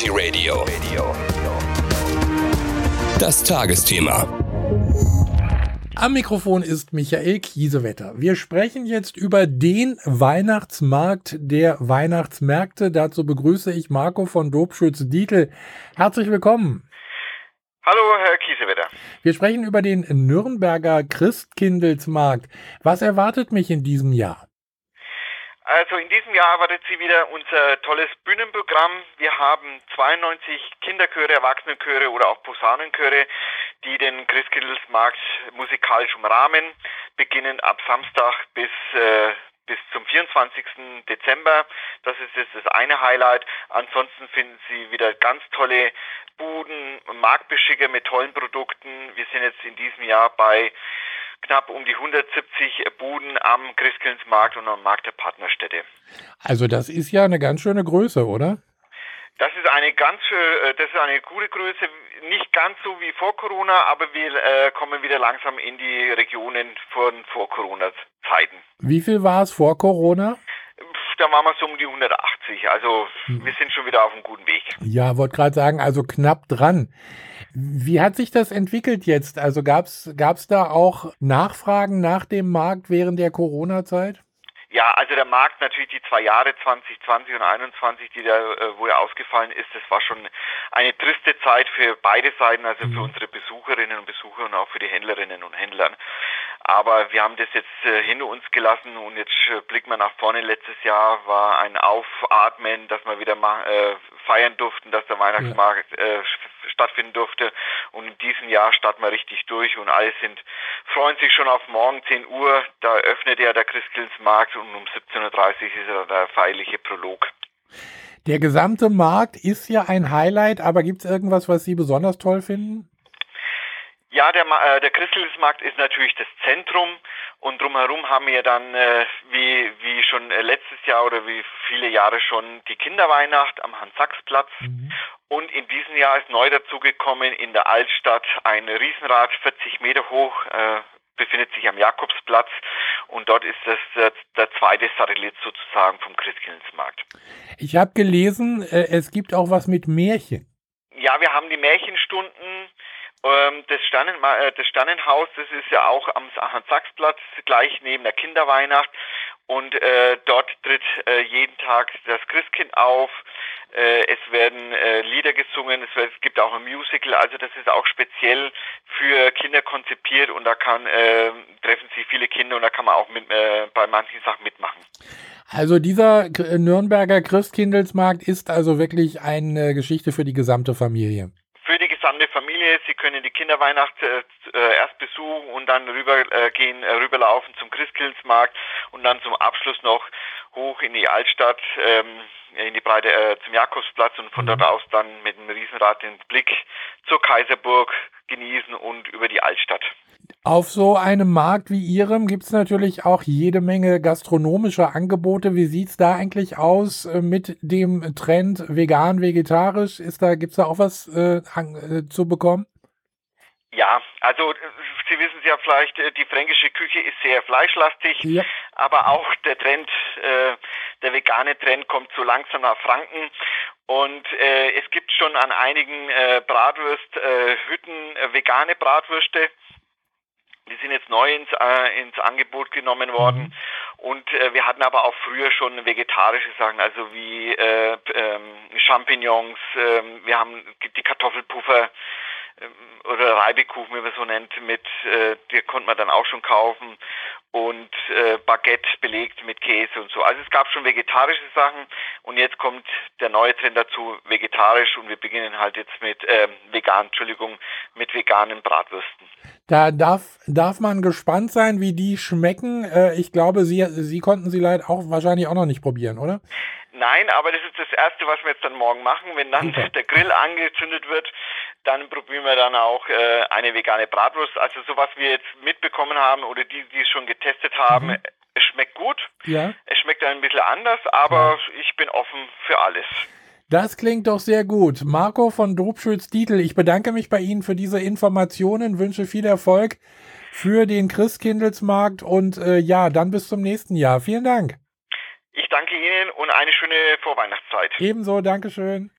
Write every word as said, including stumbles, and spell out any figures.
Energy Radio. Das Tagesthema. Am Mikrofon ist Michael Kiesewetter. Wir sprechen jetzt über den Weihnachtsmarkt der Weihnachtsmärkte. Dazu begrüße ich Marco von Dobschütz-Dietl. Herzlich willkommen. Hallo, Herr Kiesewetter. Wir sprechen über den Nürnberger Christkindlesmarkt. Was erwartet mich in diesem Jahr? Also in diesem Jahr erwartet Sie wieder unser tolles Bühnenprogramm. Wir haben zweiundneunzig Kinderchöre, Erwachsenenchöre oder auch Posaunenchöre, die den Christkindlesmarkt musikalisch umrahmen, beginnend ab Samstag bis äh, bis zum vierundzwanzigsten Dezember. Das ist jetzt das eine Highlight. Ansonsten finden Sie wieder ganz tolle Buden, Marktbeschicker mit tollen Produkten. Wir sind jetzt in diesem Jahr bei knapp um die hundertsiebzig Buden am Christkindlesmarkt und am Markt der Partnerstädte. Also das ist ja eine ganz schöne Größe, oder? Das ist eine ganz, das ist eine gute Größe, nicht ganz so wie vor Corona, aber wir äh, kommen wieder langsam in die Regionen von vor Corona-Zeiten. Wie viel war es vor Corona? Da waren wir so um die hundertachtzig, also hm. wir sind schon wieder auf einem guten Weg. Ja, wollte gerade sagen, also knapp dran. Wie hat sich das entwickelt jetzt? Also gab's gab's da auch Nachfragen nach dem Markt während der Corona-Zeit? Ja, also der Markt natürlich die zwei Jahre zwanzig zwanzig und einundzwanzig, die da äh, wo er ausgefallen ist, das war schon eine triste Zeit für beide Seiten, also für unsere Besucherinnen und Besucher und auch für die Händlerinnen und Händler. Aber wir haben das jetzt äh, hinter uns gelassen und jetzt äh, blicken wir nach vorne. Letztes Jahr war ein Aufatmen, dass wir wieder mal äh, feiern durften, dass der Weihnachtsmarkt äh, stattfinden durfte. Und in diesem Jahr starten wir richtig durch und alle sind freuen sich schon auf morgen zehn Uhr. Da öffnet ja der Christkindlesmarkt und um siebzehn Uhr dreißig ist ja der feierliche Prolog. Der gesamte Markt ist ja ein Highlight, aber gibt es irgendwas, was Sie besonders toll finden? Ja, der, äh, der Christkindlesmarkt ist natürlich das Zentrum und drumherum haben wir dann, äh, wie, wie schon äh, letztes Jahr oder wie viele Jahre schon, die Kinderweihnacht am Hans-Sachs-Platz. Mhm. Und in diesem Jahr ist neu dazugekommen in der Altstadt ein Riesenrad, vierzig Meter hoch, äh, befindet sich am Jakobsplatz und dort ist das äh, der zweite Satellit sozusagen vom Christkindlesmarkt. Ich habe gelesen, äh, es gibt auch was mit Märchen. Ja, wir haben die Märchenstunden. Das, Sternen, das Sternenhaus, das ist ja auch am Hans-Sachs-Platz, gleich neben der Kinderweihnacht. Und äh, dort tritt äh, jeden Tag das Christkind auf. Äh, es werden äh, Lieder gesungen, es, wird, es gibt auch ein Musical. Also das ist auch speziell für Kinder konzipiert und da kann äh, treffen sich viele Kinder und da kann man auch mit, äh, bei manchen Sachen mitmachen. Also dieser Nürnberger Christkindlesmarkt ist also wirklich eine Geschichte für die gesamte Familie. Für die gesamte Familie. Sie können die Kinderweihnacht äh, erst besuchen und dann rüber äh, gehen, äh, rüberlaufen zum Christkindlesmarkt und dann zum Abschluss noch hoch in die Altstadt, ähm, in die Breite äh, zum Jakobsplatz und von dort aus dann mit dem Riesenrad den Blick zur Kaiserburg genießen und über die Altstadt. Auf so einem Markt wie Ihrem gibt es natürlich auch jede Menge gastronomische Angebote. Wie sieht es da eigentlich aus mit dem Trend vegan, vegetarisch? Ist da, gibt's da auch was äh, äh, zu bekommen? Ja, also Sie wissen es ja vielleicht, die fränkische Küche ist sehr fleischlastig, ja. Aber auch der Trend, äh, der vegane Trend kommt so langsam nach Franken. Und äh, es gibt schon an einigen äh, Bratwursthütten äh, vegane Bratwürste. Die sind jetzt neu ins, äh, ins Angebot genommen worden. Mhm. Und äh, wir hatten aber auch früher schon vegetarische Sachen, also wie äh, ähm, Champignons, äh, wir haben die Kartoffelpuffer äh, oder Reibekuchen, wie man so nennt, mit, äh, die konnte man dann auch schon kaufen. Und äh, Baguette belegt mit Käse und so. Also es gab schon vegetarische Sachen und jetzt kommt der neue Trend dazu, vegetarisch und wir beginnen halt jetzt mit äh, vegan, Entschuldigung, mit veganen Bratwürsten. Da darf, darf man gespannt sein, wie die schmecken. Äh, ich glaube, Sie, Sie konnten sie leider auch wahrscheinlich auch noch nicht probieren, oder? Nein, aber das ist das Erste, was wir jetzt dann morgen machen. Wenn dann okay. der Grill angezündet wird, dann probieren wir dann auch äh, eine vegane Bratwurst. Also so was wir jetzt mitbekommen haben oder die, die es schon getestet haben, mhm. es schmeckt gut. Ja. Es schmeckt ein bisschen anders, aber ja. ich bin offen für alles. Das klingt doch sehr gut. Marco von Dobschütz-Dietl, ich bedanke mich bei Ihnen für diese Informationen, wünsche viel Erfolg für den Christkindlesmarkt und äh, ja, dann bis zum nächsten Jahr. Vielen Dank. Ich danke Ihnen und eine schöne Vorweihnachtszeit. Ebenso, Dankeschön.